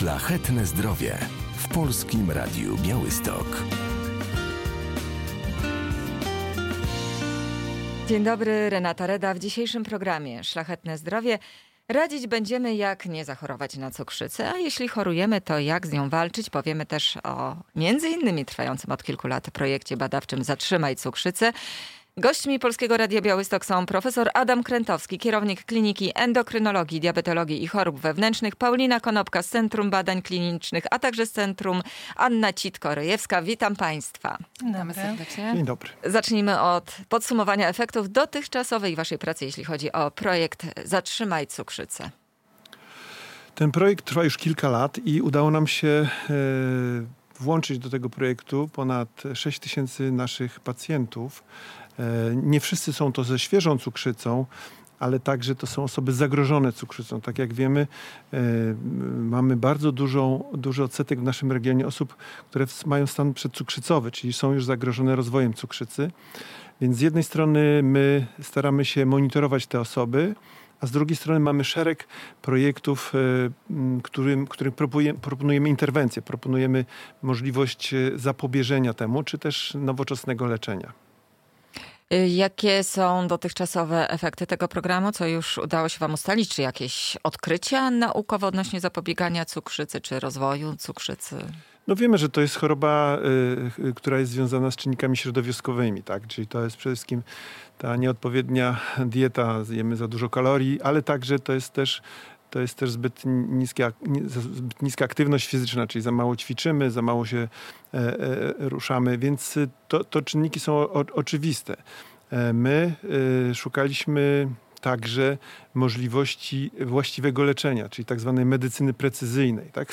Szlachetne zdrowie w Polskim Radiu Białystok. Dzień dobry, Renata Reda. W dzisiejszym programie Szlachetne zdrowie radzić będziemy, jak nie zachorować na cukrzycę, a jeśli chorujemy, to jak z nią walczyć. Powiemy też o między innymi trwającym od kilku lat projekcie badawczym Zatrzymaj cukrzycę. Gośćmi Polskiego Radia Białystok są profesor Adam Krętowski, kierownik Kliniki Endokrynologii, Diabetologii i Chorób Wewnętrznych, Paulina Konopka z Centrum Badań Klinicznych, a także z Centrum Anna Citko-Rejewska. Witam Państwa. Witamy serdecznie. Dzień dobry. Zacznijmy od podsumowania efektów dotychczasowej waszej pracy, jeśli chodzi o projekt Zatrzymaj cukrzycę. Ten projekt trwa już kilka lat i udało nam się włączyć do tego projektu ponad 6 tysięcy naszych pacjentów. Nie wszyscy są to ze świeżą cukrzycą, ale także to są osoby zagrożone cukrzycą. Tak jak wiemy, mamy bardzo duży odsetek w naszym regionie osób, które mają stan przedcukrzycowy, czyli są już zagrożone rozwojem cukrzycy. Więc z jednej strony my staramy się monitorować te osoby, a z drugiej strony mamy szereg projektów, którym proponujemy interwencję, proponujemy możliwość zapobieżenia temu, czy też nowoczesnego leczenia. Jakie są dotychczasowe efekty tego programu? Co już udało się wam ustalić? Czy jakieś odkrycia naukowe odnośnie zapobiegania cukrzycy, czy rozwoju cukrzycy? No wiemy, że to jest choroba, która jest związana z czynnikami środowiskowymi, tak? Czyli to jest przede wszystkim ta nieodpowiednia dieta, zjemy za dużo kalorii, ale także to jest też zbyt niska aktywność fizyczna, czyli za mało ćwiczymy, za mało się ruszamy, więc to czynniki są oczywiste. My szukaliśmy także możliwości właściwego leczenia, czyli tak zwanej medycyny precyzyjnej. Tak?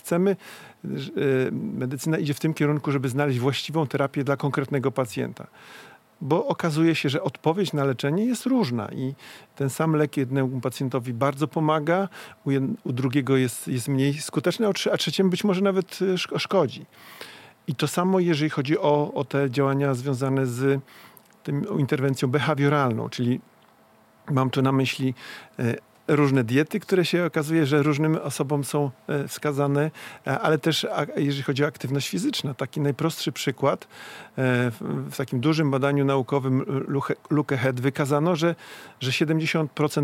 Medycyna idzie w tym kierunku, żeby znaleźć właściwą terapię dla konkretnego pacjenta. Bo okazuje się, że odpowiedź na leczenie jest różna i ten sam lek jednemu pacjentowi bardzo pomaga, u drugiego jest mniej skuteczny, a trzeciemu być może nawet szkodzi. I to samo, jeżeli chodzi o te działania związane z tą interwencją behawioralną, czyli mam tu na myśli różne diety, które się okazuje, że różnym osobom są wskazane, ale też jeżeli chodzi o aktywność fizyczną. Taki najprostszy przykład. W takim dużym badaniu naukowym Luke Head wykazano, że 70%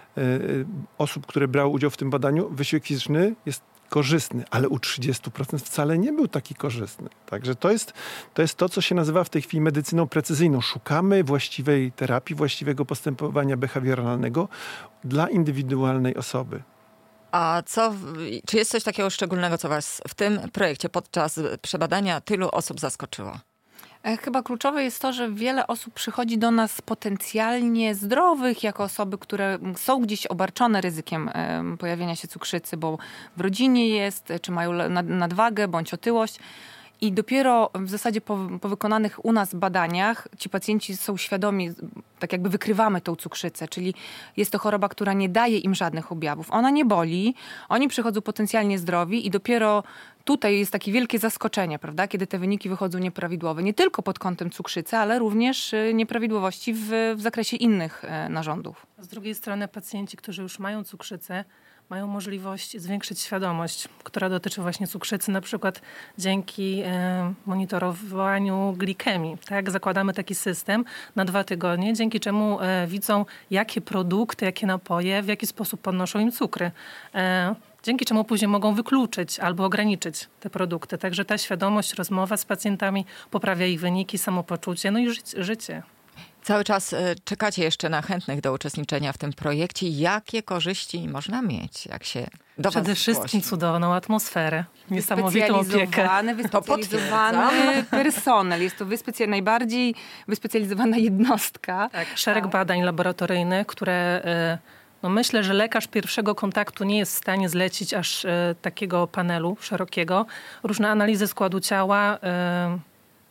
osób, które brały udział w tym badaniu, wysiłek fizyczny jest korzystny, ale u 30% wcale nie był taki korzystny. Także to jest to, co się nazywa w tej chwili medycyną precyzyjną. Szukamy właściwej terapii, właściwego postępowania behawioralnego dla indywidualnej osoby. A czy jest coś takiego szczególnego, co was w tym projekcie podczas przebadania tylu osób zaskoczyło? Chyba kluczowe jest to, że wiele osób przychodzi do nas potencjalnie zdrowych, jako osoby, które są gdzieś obarczone ryzykiem pojawienia się cukrzycy, bo w rodzinie jest, czy mają nadwagę bądź otyłość. I dopiero w zasadzie po wykonanych u nas badaniach ci pacjenci są świadomi, tak jakby wykrywamy tą cukrzycę, czyli jest to choroba, która nie daje im żadnych objawów. Ona nie boli, oni przychodzą potencjalnie zdrowi i dopiero tutaj jest takie wielkie zaskoczenie, prawda, kiedy te wyniki wychodzą nieprawidłowe. Nie tylko pod kątem cukrzycy, ale również nieprawidłowości w zakresie innych narządów. Z drugiej strony pacjenci, którzy już mają cukrzycę, mają możliwość zwiększyć świadomość, która dotyczy właśnie cukrzycy, na przykład dzięki monitorowaniu glikemii. Tak? Zakładamy taki system na 2 tygodnie, dzięki czemu widzą, jakie produkty, jakie napoje, w jaki sposób podnoszą im cukry. Dzięki czemu później mogą wykluczyć albo ograniczyć te produkty. Także ta świadomość, rozmowa z pacjentami poprawia ich wyniki, samopoczucie, no i życie. Cały czas czekacie jeszcze na chętnych do uczestniczenia w tym projekcie. Jakie korzyści można mieć, jak się do was Przede wszystkim zgłosi? cudowną atmosferę, niesamowitą opiekę. Wyspecjalizowany personel. Jest to najbardziej wyspecjalizowana jednostka. Tak, szereg badań laboratoryjnych, które myślę, że lekarz pierwszego kontaktu nie jest w stanie zlecić aż takiego panelu szerokiego. Różne analizy składu ciała,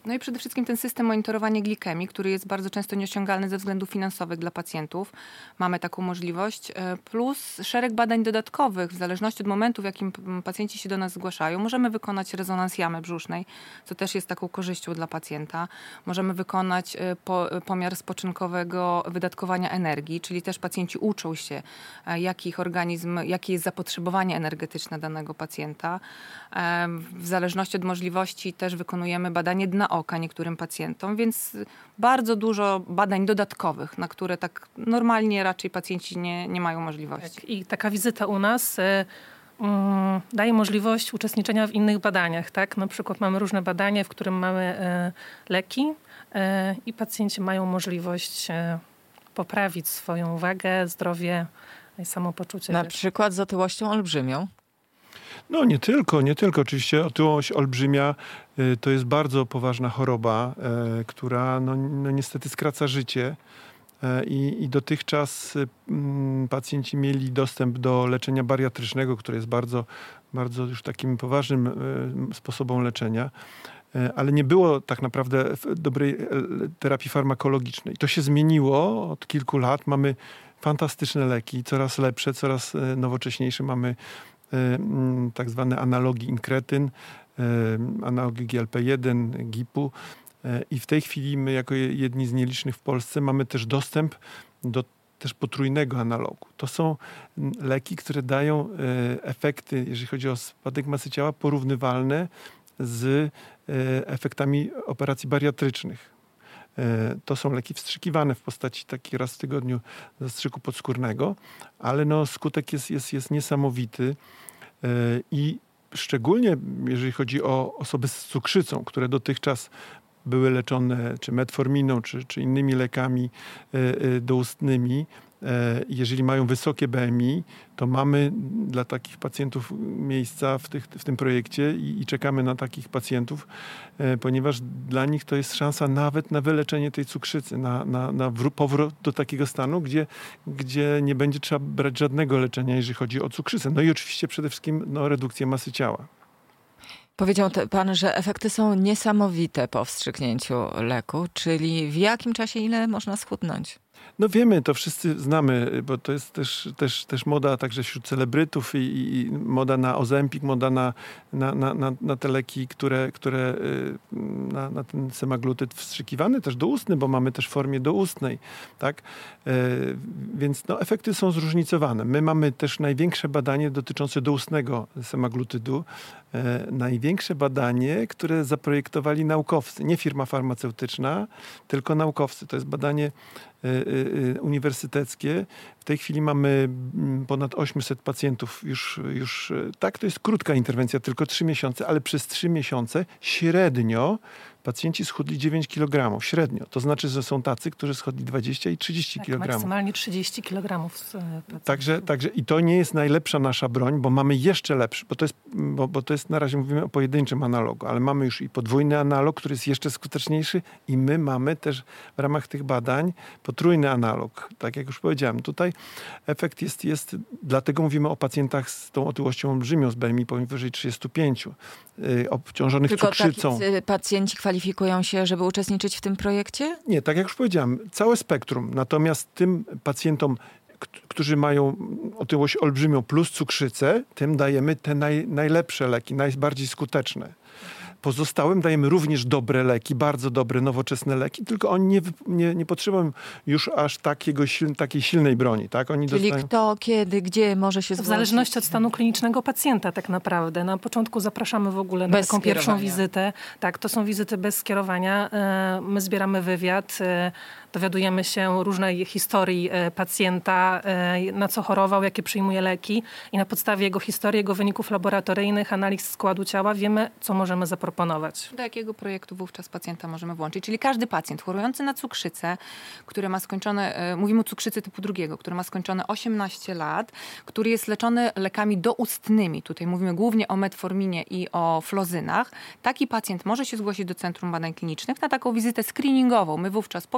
No i przede wszystkim ten system monitorowania glikemii, który jest bardzo często nieosiągalny ze względów finansowych dla pacjentów. Mamy taką możliwość. Plus szereg badań dodatkowych, w zależności od momentu, w jakim pacjenci się do nas zgłaszają. Możemy wykonać rezonans jamy brzusznej, co też jest taką korzyścią dla pacjenta. Możemy wykonać pomiar spoczynkowego wydatkowania energii, czyli też pacjenci uczą się, jakie jest zapotrzebowanie energetyczne danego pacjenta. W zależności od możliwości też wykonujemy badanie dna oka niektórym pacjentom, więc bardzo dużo badań dodatkowych, na które tak normalnie raczej pacjenci nie mają możliwości. Tak, i taka wizyta u nas daje możliwość uczestniczenia w innych badaniach. Tak? Na przykład mamy różne badania, w którym mamy leki i pacjenci mają możliwość poprawić swoją wagę, zdrowie i samopoczucie. Na przykład z otyłością olbrzymią. No nie tylko. Oczywiście otyłość olbrzymia to jest bardzo poważna choroba, która no niestety skraca życie. I dotychczas pacjenci mieli dostęp do leczenia bariatrycznego, które jest bardzo, bardzo już takim poważnym sposobem leczenia, ale nie było tak naprawdę dobrej terapii farmakologicznej. To się zmieniło od kilku lat. Mamy fantastyczne leki, coraz lepsze, coraz nowocześniejsze. Mamy tak zwane analogi inkretyn, analogi GLP-1, GIP-u. I w tej chwili my jako jedni z nielicznych w Polsce mamy też dostęp do też potrójnego analogu. To są leki, które dają efekty, jeżeli chodzi o spadek masy ciała, porównywalne z efektami operacji bariatrycznych. To są leki wstrzykiwane w postaci taki raz w tygodniu zastrzyku podskórnego, ale no skutek jest niesamowity i szczególnie jeżeli chodzi o osoby z cukrzycą, które dotychczas były leczone czy metforminą, czy innymi lekami doustnymi. Jeżeli mają wysokie BMI, to mamy dla takich pacjentów miejsca w tym projekcie i czekamy na takich pacjentów, ponieważ dla nich to jest szansa nawet na wyleczenie tej cukrzycy, na powrót do takiego stanu, gdzie nie będzie trzeba brać żadnego leczenia, jeżeli chodzi o cukrzycę. No i oczywiście przede wszystkim redukcję masy ciała. Powiedział pan, że efekty są niesamowite po wstrzyknięciu leku, czyli w jakim czasie ile można schudnąć? No wiemy, to wszyscy znamy, bo to jest też moda także wśród celebrytów i moda na Ozempik, moda na te leki, które na ten semaglutyd wstrzykiwany też doustny, bo mamy też w formie doustnej, tak? Więc no, efekty są zróżnicowane. My mamy też największe badanie dotyczące doustnego semaglutydu. Największe badanie, które zaprojektowali naukowcy, nie firma farmaceutyczna, tylko naukowcy. To jest badanie uniwersyteckie. W tej chwili mamy ponad 800 pacjentów już tak, to jest krótka interwencja, tylko 3 miesiące, ale przez 3 miesiące średnio pacjenci schudli 9 kg. Średnio. To znaczy, że są tacy, którzy schudli 20 i 30 kg. Maksymalnie 30 kg. Także i to nie jest najlepsza nasza broń, bo mamy jeszcze lepszy, bo to jest na razie mówimy o pojedynczym analogu, ale mamy już i podwójny analog, który jest jeszcze skuteczniejszy i my mamy też w ramach tych badań potrójny analog. Tak jak już powiedziałem, tutaj efekt jest dlatego mówimy o pacjentach z tą otyłością olbrzymią, z BMI powyżej 35, obciążonych cukrzycą. Tylko pacjenci kwalifikują się, żeby uczestniczyć w tym projekcie? Nie, tak jak już powiedziałem, całe spektrum. Natomiast tym pacjentom, którzy mają otyłość olbrzymią plus cukrzycę, tym dajemy te najlepsze leki, najbardziej skuteczne. Pozostałym dajemy również dobre leki, bardzo dobre, nowoczesne leki, tylko oni nie potrzebują już aż takiej silnej broni. Tak? Oni Czyli kto, kiedy, gdzie może się zgłosić? W zależności od stanu klinicznego pacjenta tak naprawdę. Na początku zapraszamy w ogóle na taką pierwszą wizytę. Tak, to są wizyty bez skierowania. My zbieramy wywiad, dowiadujemy się różnej historii pacjenta, na co chorował, jakie przyjmuje leki i na podstawie jego historii, jego wyników laboratoryjnych, analiz składu ciała wiemy, co możemy zaproponować. Do jakiego projektu wówczas pacjenta możemy włączyć? Czyli każdy pacjent chorujący na cukrzycę, który ma skończone, mówimy o cukrzycy typu 2, który ma skończone 18 lat, który jest leczony lekami doustnymi, tutaj mówimy głównie o metforminie i o flozynach, taki pacjent może się zgłosić do Centrum Badań Klinicznych na taką wizytę screeningową. My wówczas pobierzemy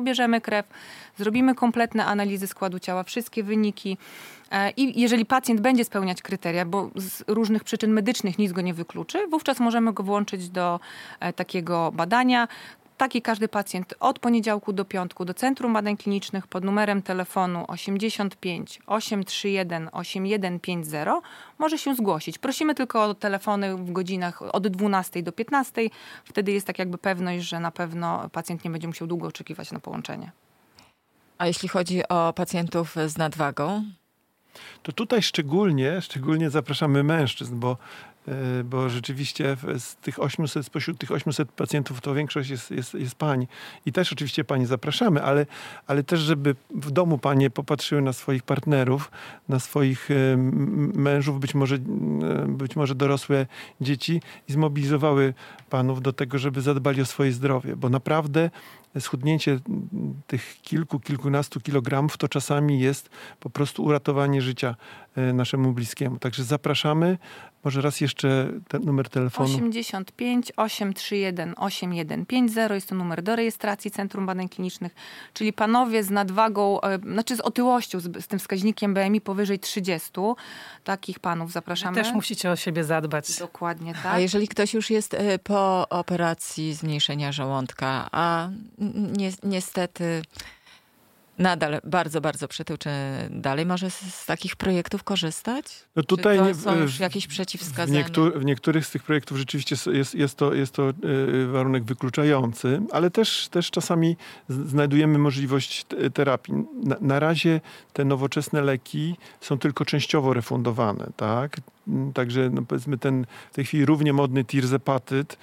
krew, zrobimy kompletne analizy składu ciała, wszystkie wyniki. I jeżeli pacjent będzie spełniać kryteria, bo z różnych przyczyn medycznych nic go nie wykluczy, wówczas możemy go włączyć do takiego badania. Taki każdy pacjent od poniedziałku do piątku do Centrum Badań Klinicznych pod numerem telefonu 85 831 8150 może się zgłosić. Prosimy tylko o telefony w godzinach od 12 do 15. Wtedy jest tak jakby pewność, że na pewno pacjent nie będzie musiał długo oczekiwać na połączenie. A jeśli chodzi o pacjentów z nadwagą? To tutaj szczególnie zapraszamy mężczyzn, bo rzeczywiście spośród tych 800 pacjentów to większość jest pań. I też oczywiście panie zapraszamy, ale też, żeby w domu panie popatrzyły na swoich partnerów, na swoich mężów, być może dorosłe dzieci i zmobilizowały panów do tego, żeby zadbali o swoje zdrowie, bo naprawdę schudnięcie tych kilkunastu kilogramów to czasami jest po prostu uratowanie życia naszemu bliskiemu. Także zapraszamy. Może raz jeszcze ten numer telefonu. 85 831 8150 jest to numer do rejestracji Centrum Badań Klinicznych, czyli panowie z nadwagą, z otyłością, z tym wskaźnikiem BMI powyżej 30. Takich panów zapraszamy. Też musicie o siebie zadbać. Dokładnie tak. A jeżeli ktoś już jest po operacji zmniejszenia żołądka, a niestety nadal bardzo, bardzo przytyłczony, dalej może z takich projektów korzystać? No tutaj czy to są już jakieś przeciwwskazania? W niektórych z tych projektów rzeczywiście jest to warunek wykluczający, ale też czasami znajdujemy możliwość terapii. Na razie te nowoczesne leki są tylko częściowo refundowane, tak? Także powiedzmy w tej chwili równie modny tirzepatyt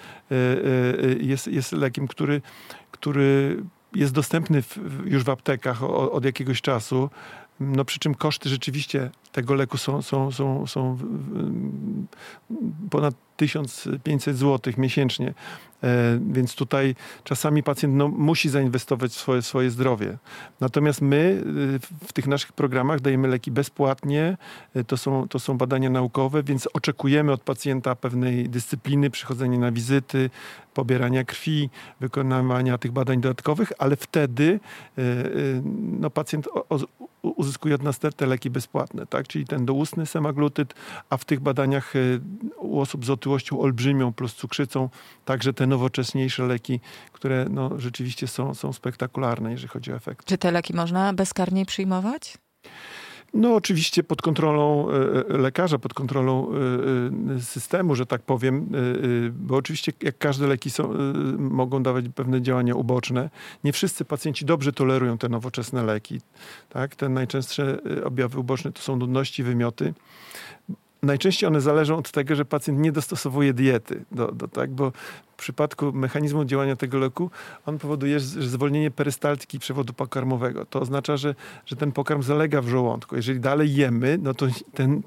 jest lekiem, który jest dostępny już w aptekach od jakiegoś czasu. No przy czym koszty rzeczywiście tego leku są ponad 1500 zł miesięcznie. Więc tutaj czasami pacjent musi zainwestować w swoje zdrowie. Natomiast my w tych naszych programach dajemy leki bezpłatnie. To są badania naukowe, więc oczekujemy od pacjenta pewnej dyscypliny, przychodzenia na wizyty, pobierania krwi, wykonywania tych badań dodatkowych, ale wtedy pacjent uzyskuje od nas te leki bezpłatne, tak? Czyli ten doustny semaglutyd, a w tych badaniach u osób z otyłością olbrzymią plus cukrzycą także te nowocześniejsze leki, które rzeczywiście są spektakularne, jeżeli chodzi o efekt. Czy te leki można bezkarnie przyjmować? No oczywiście pod kontrolą lekarza, pod kontrolą systemu, że tak powiem, bo oczywiście jak każde leki mogą dawać pewne działania uboczne. Nie wszyscy pacjenci dobrze tolerują te nowoczesne leki. Tak? Te najczęstsze objawy uboczne to są nudności, wymioty. Najczęściej one zależą od tego, że pacjent nie dostosowuje diety, tak? Bo w przypadku mechanizmu działania tego leku on powoduje zwolnienie perystaltyki przewodu pokarmowego. To oznacza, że ten pokarm zalega w żołądku. Jeżeli dalej jemy, no to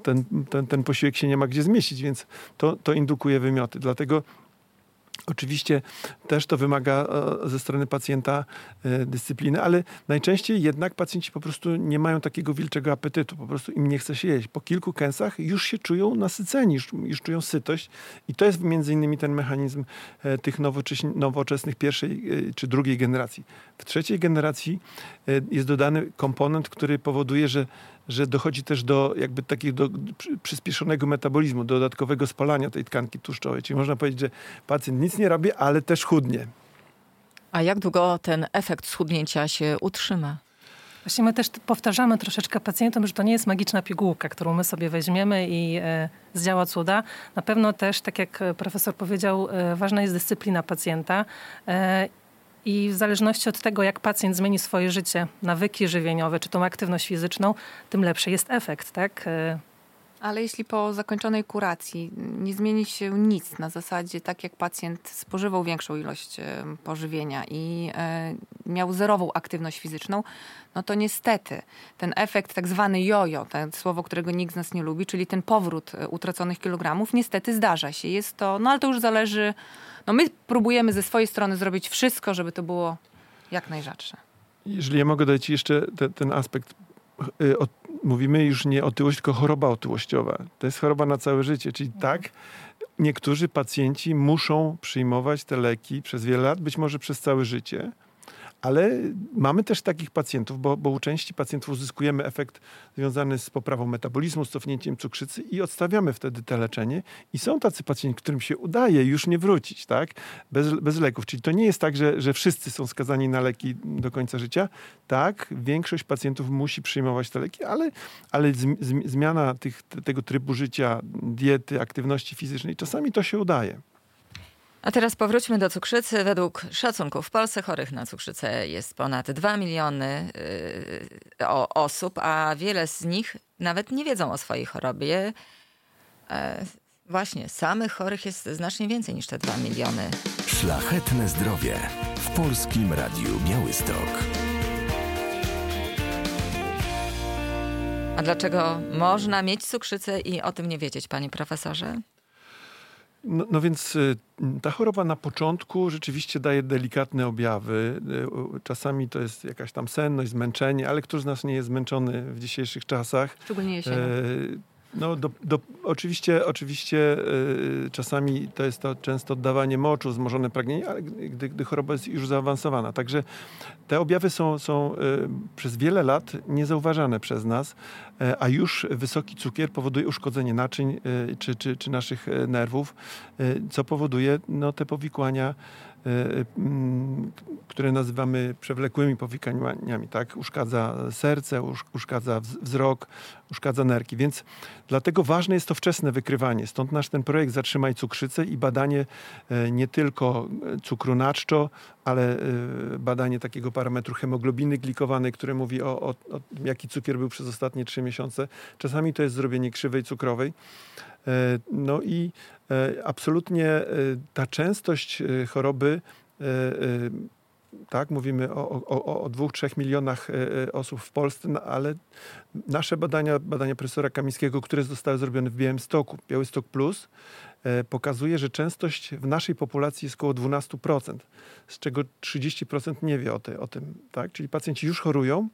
ten posiłek się nie ma gdzie zmieścić, więc to indukuje wymioty. Dlatego oczywiście też to wymaga ze strony pacjenta dyscypliny, ale najczęściej jednak pacjenci po prostu nie mają takiego wilczego apetytu. Po prostu im nie chce się jeść. Po kilku kęsach już się czują nasyceni, już czują sytość i to jest między innymi ten mechanizm tych nowoczesnych pierwszej czy drugiej generacji. W trzeciej generacji jest dodany komponent, który powoduje, że dochodzi też do jakby takiego przyspieszonego metabolizmu, dodatkowego spalania tej tkanki tłuszczowej. Czyli można powiedzieć, że pacjent nic nie robi, ale też chudnie. A jak długo ten efekt schudnięcia się utrzyma? Właśnie my też powtarzamy troszeczkę pacjentom, że to nie jest magiczna pigułka, którą my sobie weźmiemy i zdziała cuda. Na pewno też, tak jak profesor powiedział, ważna jest dyscyplina pacjenta. I w zależności od tego, jak pacjent zmieni swoje życie, nawyki żywieniowe, czy tą aktywność fizyczną, tym lepszy jest efekt, tak? Ale jeśli po zakończonej kuracji nie zmieni się nic na zasadzie, tak jak pacjent spożywał większą ilość pożywienia i miał zerową aktywność fizyczną, no to niestety ten efekt tak zwany jojo, to słowo, którego nikt z nas nie lubi, czyli ten powrót utraconych kilogramów, niestety zdarza się. Jest to, ale to już zależy, my próbujemy ze swojej strony zrobić wszystko, żeby to było jak najrzadsze. Jeżeli ja mogę dać jeszcze ten aspekt, mówimy już nie otyłość, tylko choroba otyłościowa. To jest choroba na całe życie, czyli tak, niektórzy pacjenci muszą przyjmować te leki przez wiele lat, być może przez całe życie, Ale mamy też takich pacjentów, bo u części pacjentów uzyskujemy efekt związany z poprawą metabolizmu, z cofnięciem cukrzycy i odstawiamy wtedy te leczenie. I są tacy pacjenci, którym się udaje już nie wrócić, tak? Bez leków. Czyli to nie jest tak, że wszyscy są skazani na leki do końca życia. Tak, większość pacjentów musi przyjmować te leki, ale zmiana tego trybu życia, diety, aktywności fizycznej, czasami to się udaje. A teraz powróćmy do cukrzycy. Według szacunków w Polsce chorych na cukrzycę jest ponad 2 miliony osób, a wiele z nich nawet nie wiedzą o swojej chorobie. Właśnie, samych chorych jest znacznie więcej niż te 2 miliony. Szlachetne zdrowie w Polskim Radiu Białystok. A dlaczego można mieć cukrzycę i o tym nie wiedzieć, panie profesorze? No więc ta choroba na początku rzeczywiście daje delikatne objawy. Czasami to jest jakaś tam senność, zmęczenie, ale kto z nas nie jest zmęczony w dzisiejszych czasach? Szczególnie jesienią. No, oczywiście czasami to jest to często oddawanie moczu, wzmożone pragnienie, ale gdy choroba jest już zaawansowana. Także te objawy są przez wiele lat niezauważane przez nas, a już wysoki cukier powoduje uszkodzenie naczyń czy naszych nerwów, co powoduje te powikłania, które nazywamy przewlekłymi powikłaniami, tak? Uszkadza serce, uszkadza wzrok, uszkadza nerki. Więc dlatego ważne jest to wczesne wykrywanie. Stąd nasz ten projekt Zatrzymaj cukrzycę i badanie nie tylko cukru na czczo, ale badanie takiego parametru hemoglobiny glikowanej, które mówi o jaki cukier był przez ostatnie 3 miesiące. Czasami to jest zrobienie krzywej cukrowej. No i absolutnie ta częstość choroby, tak, mówimy o 2-3 milionach osób w Polsce, ale nasze badania profesora Kamińskiego, które zostały zrobione w Białymstoku, Białystok Plus, pokazuje, że częstość w naszej populacji jest około 12%, z czego 30% nie wie o tym. Tak? Czyli pacjenci już chorują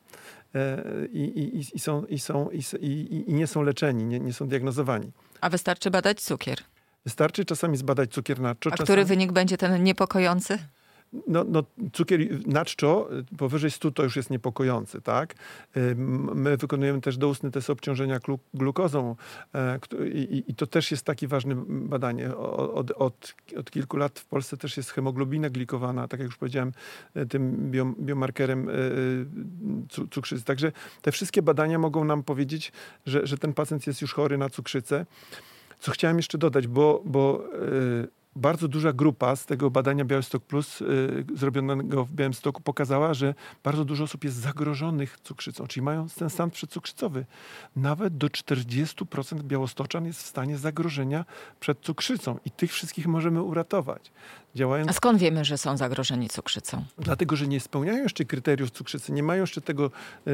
i nie są leczeni, nie są diagnozowani. A wystarczy badać cukier. Wystarczy czasami zbadać cukier na czczo. A który wynik będzie ten niepokojący? No, cukier na czczo powyżej 100 to już jest niepokojący, tak? My wykonujemy też doustny test obciążenia glukozą i to też jest takie ważne badanie. Od kilku lat w Polsce też jest hemoglobina glikowana, tak jak już powiedziałem, tym biomarkerem cukrzycy. Także te wszystkie badania mogą nam powiedzieć, że ten pacjent jest już chory na cukrzycę. Co chciałem jeszcze dodać, bo bardzo duża grupa z tego badania Białystok Plus zrobionego w Białymstoku pokazała, że bardzo dużo osób jest zagrożonych cukrzycą, czyli mają ten stan przedcukrzycowy. Nawet do 40% białostoczan jest w stanie zagrożenia przed cukrzycą i tych wszystkich możemy uratować. A skąd wiemy, że są zagrożeni cukrzycą? Dlatego, że nie spełniają jeszcze kryteriów cukrzycy, nie mają jeszcze tego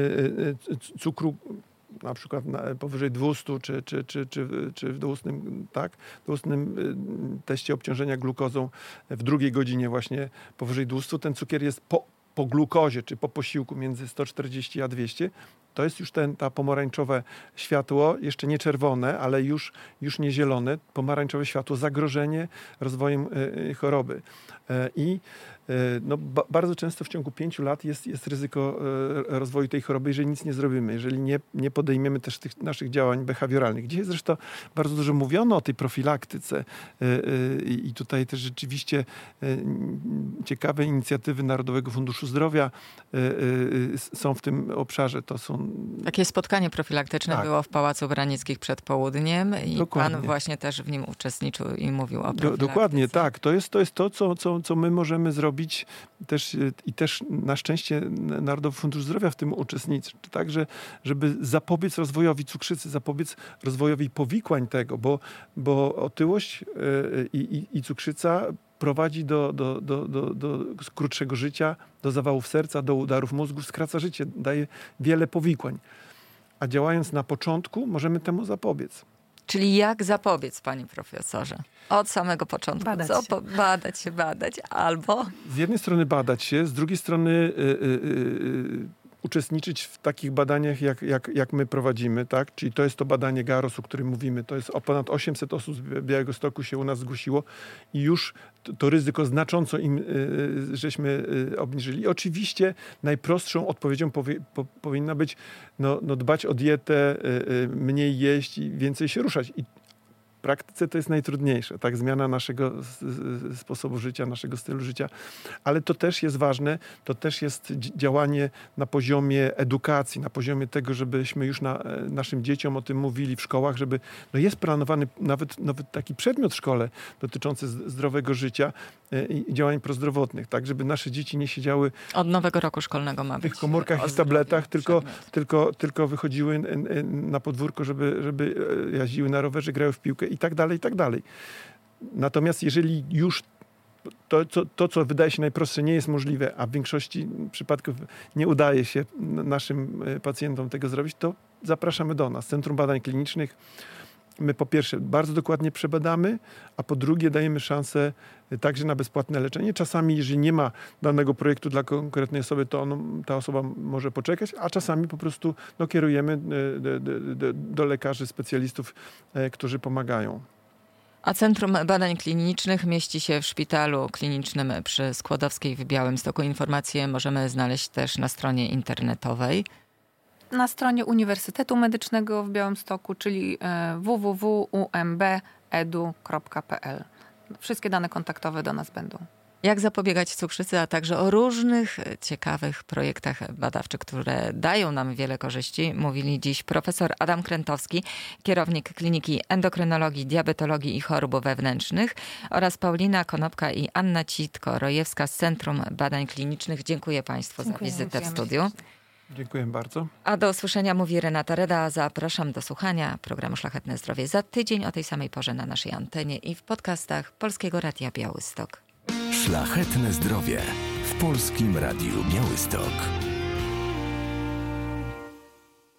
cukru na przykład powyżej 200 czy w doustnym teście obciążenia glukozą w drugiej godzinie właśnie powyżej 200, ten cukier jest po glukozie, czy po posiłku między 140 a 200. To jest już ta pomarańczowe światło, jeszcze nie czerwone, ale już nie zielone, pomarańczowe światło, zagrożenie rozwojem choroby. I bardzo często w ciągu 5 lat jest ryzyko rozwoju tej choroby, jeżeli nic nie zrobimy, jeżeli nie podejmiemy też tych naszych działań behawioralnych. Dzisiaj zresztą bardzo dużo mówiono o tej profilaktyce i tutaj też rzeczywiście ciekawe inicjatywy Narodowego Funduszu Zdrowia są w tym obszarze. To są... Takie spotkanie profilaktyczne było w Pałacu Wranieckich przed południem i Dokładnie. pan właśnie też w nim uczestniczył i mówił o profilaktyce. Dokładnie, tak. To jest to, co my możemy zrobić też na szczęście Narodowy Fundusz Zdrowia w tym uczestniczy. Tak, żeby zapobiec rozwojowi cukrzycy, zapobiec rozwojowi powikłań tego, bo otyłość i cukrzyca prowadzi do krótszego życia, do zawałów serca, do udarów mózgu, skraca życie, daje wiele powikłań. A działając na początku, możemy temu zapobiec. Czyli jak zapobiec, panie profesorze? Od samego początku. Badać się, albo... Z jednej strony badać się, z drugiej strony uczestniczyć w takich badaniach, jak my prowadzimy, tak? Czyli to jest to badanie GAROS, o którym mówimy. To jest ponad 800 osób z Białegostoku się u nas zgłosiło i już to ryzyko znacząco im żeśmy obniżyli. I oczywiście najprostszą odpowiedzią powinna być dbać o dietę, mniej jeść i więcej się ruszać. I w praktyce to jest najtrudniejsze, tak? Zmiana naszego sposobu życia, naszego stylu życia. Ale to też jest ważne, to też jest działanie na poziomie edukacji, na poziomie tego, żebyśmy już naszym dzieciom o tym mówili w szkołach, żeby jest planowany nawet taki przedmiot w szkole dotyczący zdrowego życia i działań prozdrowotnych, tak? Żeby nasze dzieci nie siedziały od nowego roku szkolnego ma w tych komórkach i w tabletach, tylko wychodziły na podwórko, żeby jeździły na rowerze, grały w piłkę i tak dalej, i tak dalej. Natomiast jeżeli już to, co wydaje się najprostsze, nie jest możliwe, a w większości przypadków nie udaje się naszym pacjentom tego zrobić, to zapraszamy do nas, Centrum Badań Klinicznych. My po pierwsze bardzo dokładnie przebadamy, a po drugie dajemy szansę także na bezpłatne leczenie. Czasami, jeżeli nie ma danego projektu dla konkretnej osoby, to ta osoba może poczekać, a czasami po prostu kierujemy do lekarzy, specjalistów, którzy pomagają. A Centrum Badań Klinicznych mieści się w Szpitalu Klinicznym przy Skłodowskiej w Białymstoku. Informacje możemy znaleźć też na stronie internetowej. Na stronie Uniwersytetu Medycznego w Białymstoku, czyli www.umbedu.pl. Wszystkie dane kontaktowe do nas będą. Jak zapobiegać cukrzycy, a także o różnych ciekawych projektach badawczych, które dają nam wiele korzyści, mówili dziś profesor Adam Krętowski, kierownik Kliniki Endokrynologii, Diabetologii i Chorób Wewnętrznych oraz Paulina Konopka i Anna Citko-Rojewska z Centrum Badań Klinicznych. Dziękuję Państwu za wizytę w studiu. Dziękuję bardzo. A do usłyszenia mówi Renata Reda. Zapraszam do słuchania programu Szlachetne Zdrowie za tydzień o tej samej porze na naszej antenie i w podcastach Polskiego Radia Białystok. Szlachetne Zdrowie w Polskim Radiu Białystok.